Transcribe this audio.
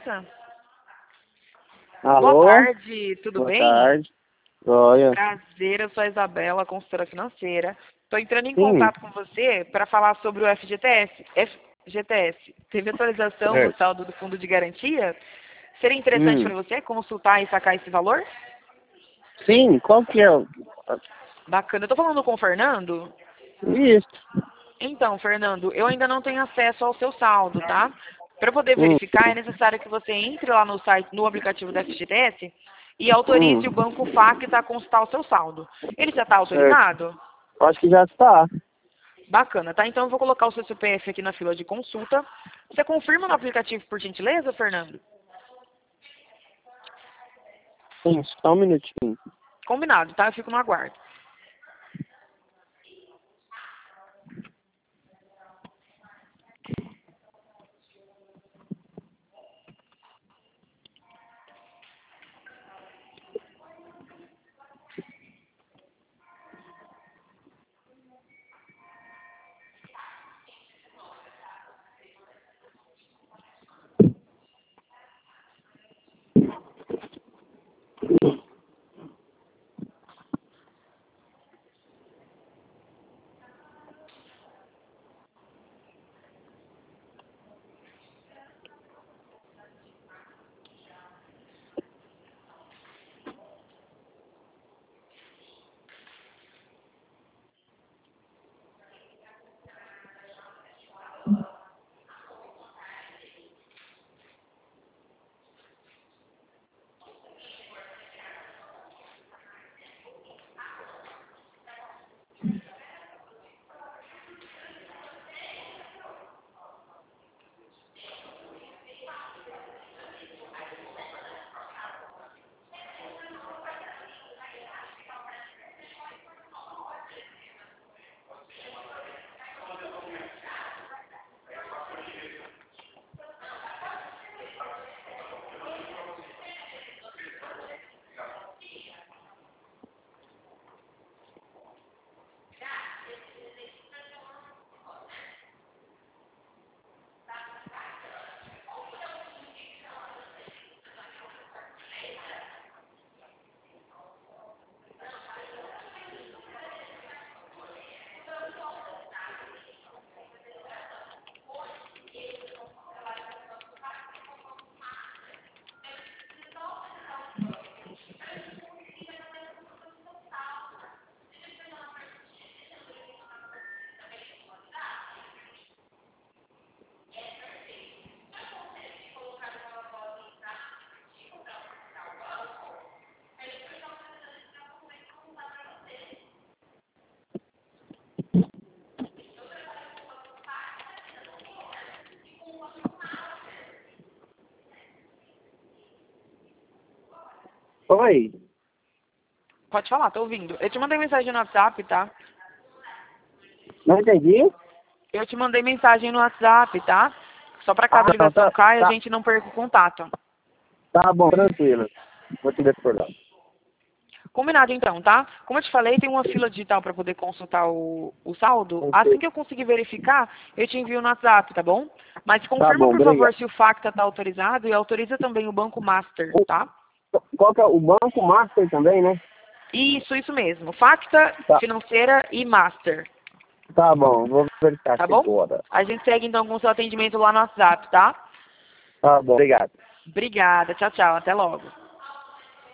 licença. Alô? Boa tarde, tudo Boa bem? tarde. Olha. Prazer, eu sou a Isabela, consultora financeira. Estou entrando em Sim. contato com você para falar sobre o FGTS. FGTS. Teve atualização no Certo. saldo do fundo de garantia? Seria interessante para você consultar e sacar esse valor? Sim, qual que é o... Bacana. Eu estou falando com o Fernando? Isso. Então, Fernando, eu ainda não tenho acesso ao seu saldo, tá? Para poder Hum, verificar, é necessário que você entre lá no site, no aplicativo da FGTS e autorize o hum, Banco Facta a consultar o seu saldo. Ele já está certo. autorizado? Acho que já está. Bacana, tá? Então eu vou colocar o seu CPF aqui na fila de consulta. Você confirma no aplicativo, por gentileza, Fernando? Sim, só um minutinho. Combinado, tá? Eu fico no aguardo. Oi. Pode falar, tô ouvindo. Eu te mandei mensagem no WhatsApp, tá? Não entendi? Eu te mandei mensagem no WhatsApp, tá? Só para caso a Não, ligação caia, a tá, gente não perca o contato. tá bom, tranquilo. Vou te recordar. Combinado então, tá? Como eu te falei, tem uma fila digital para poder consultar o saldo. Assim que eu conseguir verificar, eu te envio no WhatsApp, tá bom? Mas Tá confirma, bom, por favor, obrigado. se o Facta está autorizado e autoriza também o Banco Master, tá? Qual que é o Banco Master também, né? Isso mesmo. Facta, Tá, Financeira e Master, tá bom, vou verificar tá aqui bom? agora. A gente segue então com o seu atendimento lá no WhatsApp, tá? Tá bom, obrigado. Obrigada, tchau, tchau, até logo.